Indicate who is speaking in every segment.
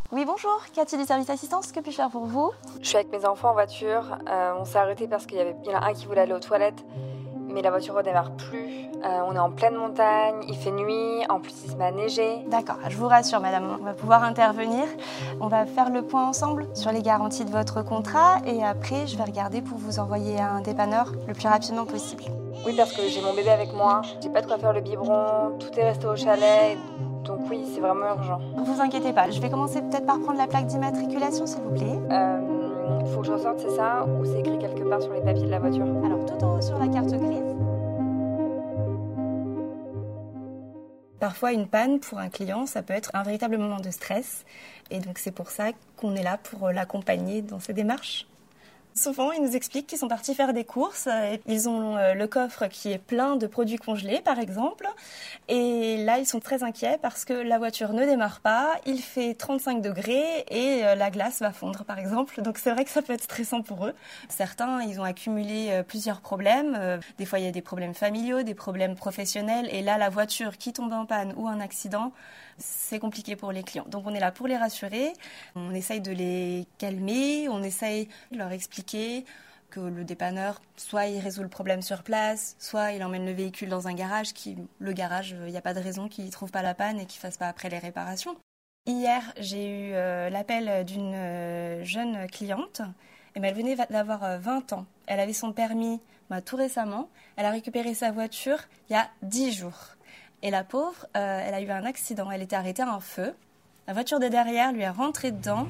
Speaker 1: Oui, bonjour, Cathy du service assistance, que puis-je faire pour vous?
Speaker 2: Je suis avec mes enfants en voiture, on s'est arrêté parce qu'il y en a un qui voulait aller aux toilettes, mais la voiture redémarre plus. On est en pleine montagne, il fait nuit, en plus il se met à neiger.
Speaker 1: D'accord, je vous rassure madame, on va pouvoir intervenir. On va faire le point ensemble sur les garanties de votre contrat et après je vais regarder pour vous envoyer un dépanneur le plus rapidement possible.
Speaker 2: Oui, parce que j'ai mon bébé avec moi, j'ai pas de quoi faire le biberon, tout est resté au chalet, donc oui, c'est vraiment urgent.
Speaker 1: Vous inquiétez pas, je vais commencer peut-être par prendre la plaque d'immatriculation s'il vous plaît.
Speaker 2: Faut que je ressorte, c'est ça? Ou c'est écrit quelque part sur les papiers de la voiture?
Speaker 1: Alors tout en haut sur la carte grise. Parfois, une panne pour un client, ça peut être un véritable moment de stress. Et donc, c'est pour ça qu'on est là pour l'accompagner dans ses démarches. Souvent, ils nous expliquent qu'ils sont partis faire des courses. Ils ont le coffre qui est plein de produits congelés, par exemple. Et là, ils sont très inquiets parce que la voiture ne démarre pas. Il fait 35 degrés et la glace va fondre, par exemple. Donc, c'est vrai que ça peut être stressant pour eux. Certains, ils ont accumulé plusieurs problèmes. Des fois, il y a des problèmes familiaux, des problèmes professionnels. Et là, la voiture qui tombe en panne ou un accident, c'est compliqué pour les clients. Donc, on est là pour les rassurer. On essaye de les calmer. On essaye de leur expliquer que le dépanneur, soit il résout le problème sur place, soit il emmène le véhicule dans un garage. Le garage, il n'y a pas de raison qu'il ne trouve pas la panne et qu'il ne fasse pas après les réparations. Hier, j'ai eu l'appel d'une jeune cliente. Elle venait d'avoir 20 ans. Elle avait son permis tout récemment. Elle a récupéré sa voiture il y a 10 jours. Et la pauvre, elle a eu un accident. Elle était arrêtée à un feu. La voiture de derrière lui est rentrée dedans.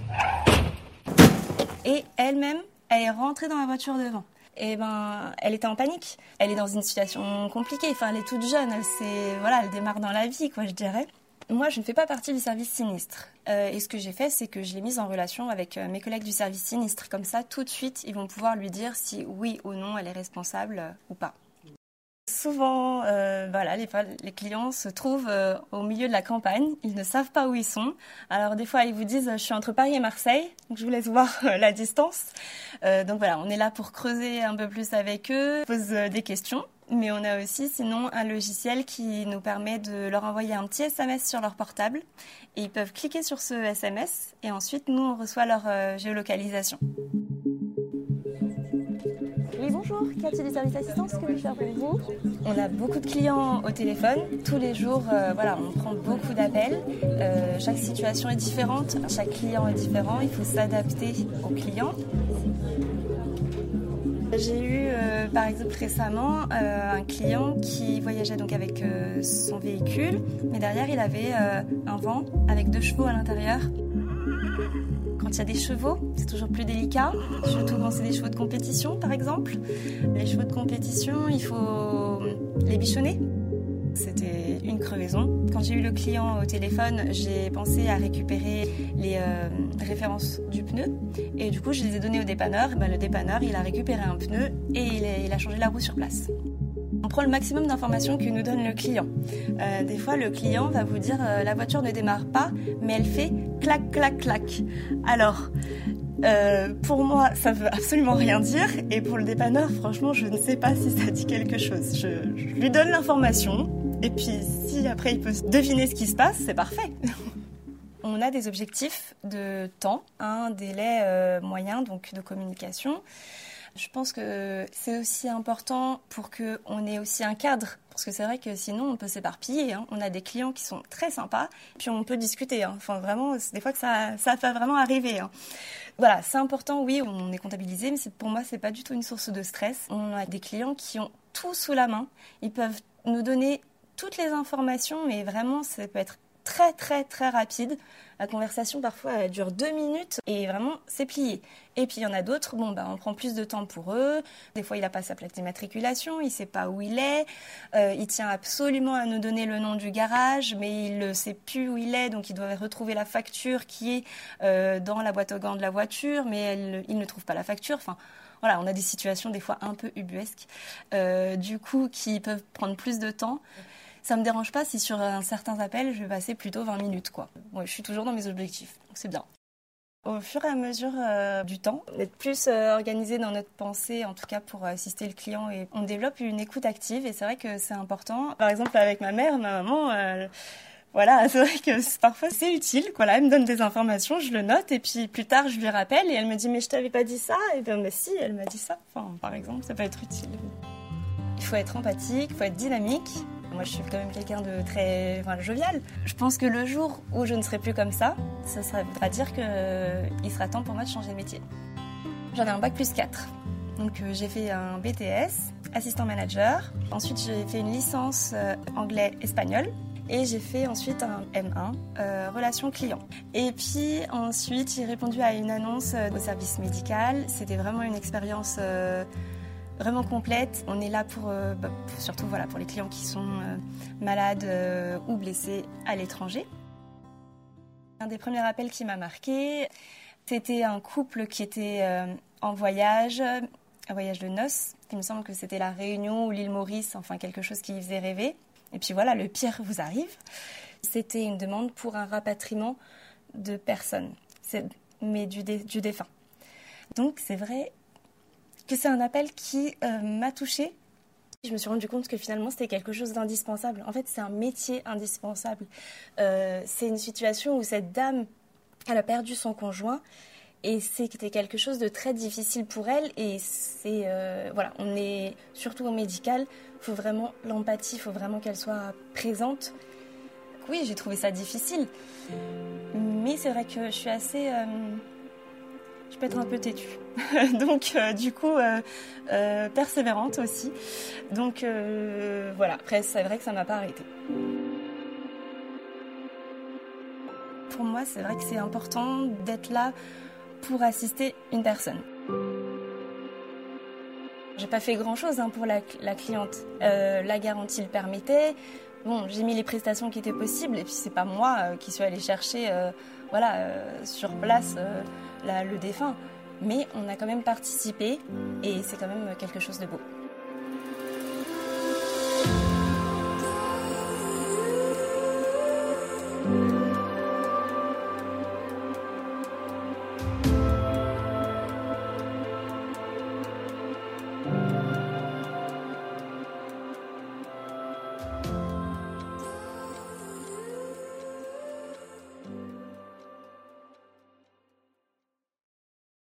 Speaker 1: Et elle-même, elle est rentrée dans la voiture devant. Et elle était en panique. Elle est dans une situation compliquée. Enfin, elle est toute jeune. Elle démarre dans la vie, je dirais. Moi, je ne fais pas partie du service sinistre. Et ce que j'ai fait, c'est que je l'ai mise en relation avec mes collègues du service sinistre. Comme ça, tout de suite, ils vont pouvoir lui dire si oui ou non elle est responsable ou pas. Souvent, les clients se trouvent au milieu de la campagne. Ils ne savent pas où ils sont. Alors des fois, ils vous disent « je suis entre Paris et Marseille ». Donc je vous laisse voir la distance. On est là pour creuser un peu plus avec eux, pose des questions. Mais on a aussi sinon un logiciel qui nous permet de leur envoyer un petit SMS sur leur portable. Et ils peuvent cliquer sur ce SMS et ensuite, nous, on reçoit leur géolocalisation. Oui, bonjour, Cathy du service assistance, que puis-je faire pour vous? On a beaucoup de clients au téléphone. Tous les jours, on prend beaucoup d'appels. Chaque situation est différente, chaque client est différent. Il faut s'adapter aux clients. J'ai eu, par exemple, récemment, un client qui voyageait donc avec son véhicule, mais derrière, il avait un vent avec 2 chevaux à l'intérieur. Quand il y a des chevaux, c'est toujours plus délicat, surtout quand c'est des chevaux de compétition, par exemple. Les chevaux de compétition, il faut les bichonner. C'était une crevaison. Quand j'ai eu le client au téléphone, j'ai pensé à récupérer les références du pneu. Et du coup, je les ai données au dépanneur. Le dépanneur, il a récupéré un pneu et il a changé la roue sur place. On prend le maximum d'informations que nous donne le client. Des fois, le client va vous dire la voiture ne démarre pas, mais elle fait clac, clac, clac. Alors, pour moi, ça veut absolument rien dire. Et pour le dépanneur, franchement, je ne sais pas si ça dit quelque chose. Je lui donne l'information. Et puis, si après il peut deviner ce qui se passe, c'est parfait. On a des objectifs de temps, un délai moyen donc de communication. Je pense que c'est aussi important pour qu'on ait aussi un cadre. Parce que c'est vrai que sinon, on peut s'éparpiller. On a des clients qui sont très sympas, puis on peut discuter. Enfin, vraiment, c'est des fois que ça va vraiment arriver. Voilà, c'est important, oui, on est comptabilisé, mais pour moi, c'est pas du tout une source de stress. On a des clients qui ont tout sous la main. Ils peuvent nous donner toutes les informations, mais vraiment, ça peut être très, très, très rapide. La conversation, parfois, elle dure 2 minutes et vraiment, c'est plié. Et puis, il y en a d'autres, on prend plus de temps pour eux. Des fois, il n'a pas sa plaque d'immatriculation, il ne sait pas où il est. Il tient absolument à nous donner le nom du garage, mais il ne sait plus où il est, donc il doit retrouver la facture qui est dans la boîte aux gants de la voiture, mais il ne trouve pas la facture. Enfin, voilà, on a des situations des fois un peu ubuesques, du coup, qui peuvent prendre plus de temps. Ça ne me dérange pas si sur certains appels, je vais passer plutôt 20 minutes. Ouais, je suis toujours dans mes objectifs, donc c'est bien. Au fur et à mesure du temps, d'être plus organisé dans notre pensée, en tout cas pour assister le client, et on développe une écoute active et c'est vrai que c'est important. Par exemple, avec ma mère, ma maman, Voilà, c'est vrai que parfois c'est utile. Voilà, elle me donne des informations, je le note et puis plus tard je lui rappelle et elle me dit mais je t'avais pas dit ça. Et bien mais si, elle m'a dit ça. Enfin, par exemple, ça peut être utile. Il faut être empathique, il faut être dynamique. Moi, je suis quand même quelqu'un de très jovial. Je pense que le jour où je ne serai plus comme ça voudra dire qu'il sera temps pour moi de changer de métier. J'en ai un bac plus 4. Donc j'ai fait un BTS, assistant manager. Ensuite, j'ai fait une licence anglais-espagnol. Et j'ai fait ensuite un M1, relations clients. Et puis ensuite, j'ai répondu à une annonce au service médical. C'était vraiment une expérience vraiment complète. On est là surtout pour les clients qui sont malades ou blessés à l'étranger. Un des premiers appels qui m'a marqué, c'était un couple qui était en voyage, un voyage de noces. Il me semble que c'était la Réunion ou l'île Maurice, enfin quelque chose qui faisait rêver. Et puis voilà, le pire vous arrive. C'était une demande pour un rapatriement de personnes, mais du défunt. Donc c'est vrai que c'est un appel qui m'a touchée. Je me suis rendu compte que finalement c'était quelque chose d'indispensable. En fait, c'est un métier indispensable. C'est une situation où cette dame, elle a perdu son conjoint. Et c'était quelque chose de très difficile pour elle. Et on est surtout au médical. Il faut vraiment l'empathie, il faut vraiment qu'elle soit présente. Oui, j'ai trouvé ça difficile. Mais c'est vrai que je suis assez... je peux être un peu têtue. Donc, du coup, persévérante aussi. Donc, voilà. Après, c'est vrai que ça ne m'a pas arrêtée. Pour moi, c'est vrai que c'est important d'être là pour assister une personne. J'ai pas fait grand-chose pour la cliente. La garantie le permettait. Bon, j'ai mis les prestations qui étaient possibles et puis c'est pas moi qui suis allée chercher sur place le défunt. Mais on a quand même participé et c'est quand même quelque chose de beau.